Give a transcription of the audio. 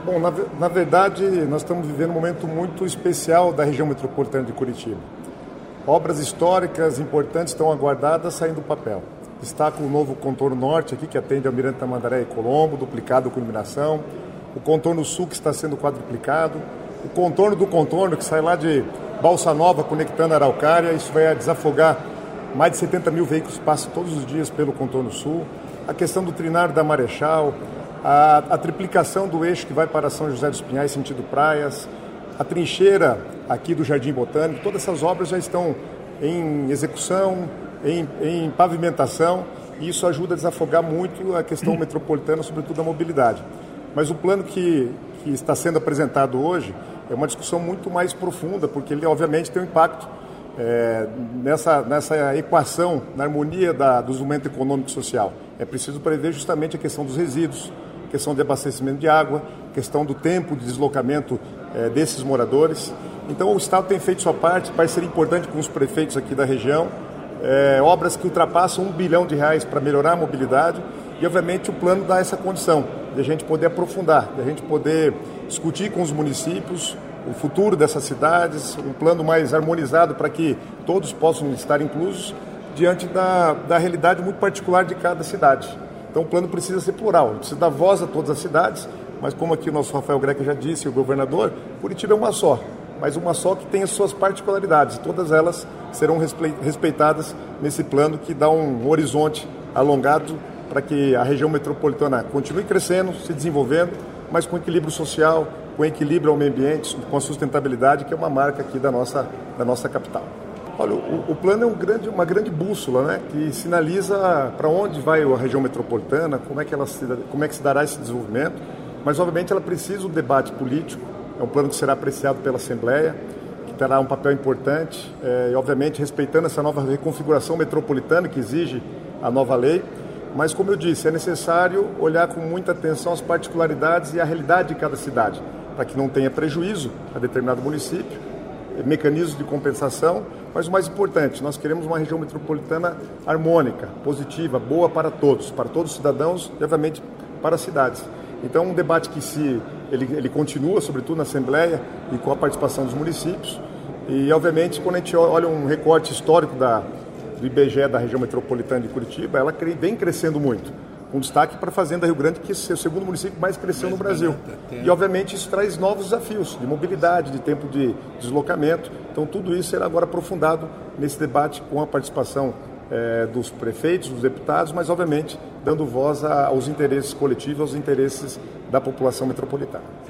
Bom, na verdade, nós estamos vivendo um momento muito especial da região metropolitana de Curitiba. Obras históricas importantes estão aguardadas saindo do papel. Destaca o novo contorno norte aqui, que atende Almirante Tamandaré e Colombo, duplicado com iluminação. O contorno sul, que está sendo quadruplicado. O contorno do contorno, que sai lá de Balsa Nova, conectando a Araucária. Isso vai desafogar mais de 70 mil veículos que passam todos os dias pelo contorno sul. A questão do trinário da Marechal, a triplicação do eixo que vai para São José dos Pinhais, sentido praias, a trincheira aqui do Jardim Botânico, todas essas obras já estão em execução, em pavimentação, e isso ajuda a desafogar muito a questão metropolitana, sobretudo a mobilidade. Mas o plano que está sendo apresentado hoje é uma discussão muito mais profunda, porque ele obviamente tem um impacto nessa equação, na harmonia do desenvolvimento econômico e social. É preciso prever justamente a questão dos resíduos, questão de abastecimento de água, questão do tempo de deslocamento desses moradores. Então o Estado tem feito sua parte, parceria importante com os prefeitos aqui da região, obras que ultrapassam R$1 bilhão para melhorar a mobilidade, e obviamente o plano dá essa condição de a gente poder aprofundar, de a gente poder discutir com os municípios o futuro dessas cidades, um plano mais harmonizado para que todos possam estar inclusos diante da realidade muito particular de cada cidade. Então o plano precisa ser plural, precisa dar voz a todas as cidades, mas como aqui o nosso Rafael Greca já disse, o governador, Curitiba é uma só, mas uma só que tem as suas particularidades, todas elas serão respeitadas nesse plano que dá um horizonte alongado para que a região metropolitana continue crescendo, se desenvolvendo, mas com equilíbrio social, com equilíbrio ao meio ambiente, com a sustentabilidade, que é uma marca aqui da nossa capital. Olha, o plano é uma grande bússola, né, que sinaliza para onde vai a região metropolitana, como é que se dará esse desenvolvimento, mas obviamente ela precisa de um debate político, é um plano que será apreciado pela Assembleia, que terá um papel importante, e obviamente respeitando essa nova reconfiguração metropolitana que exige a nova lei, mas como eu disse, é necessário olhar com muita atenção as particularidades e a realidade de cada cidade, para que não tenha prejuízo a determinado município, mecanismos de compensação, mas o mais importante, nós queremos uma região metropolitana harmônica, positiva, boa para todos os cidadãos e, obviamente, para as cidades. Então, um debate que ele continua, sobretudo na Assembleia e com a participação dos municípios, e, obviamente, quando a gente olha um recorte histórico do IBGE da região metropolitana de Curitiba, ela vem crescendo muito, com destaque para a Fazenda Rio Grande, que é o segundo município que mais cresceu no Brasil. E, obviamente, isso traz novos desafios de mobilidade, de tempo de deslocamento. Então, tudo isso será agora aprofundado nesse debate com a participação dos prefeitos, dos deputados, mas, obviamente, dando voz aos interesses coletivos, aos interesses da população metropolitana.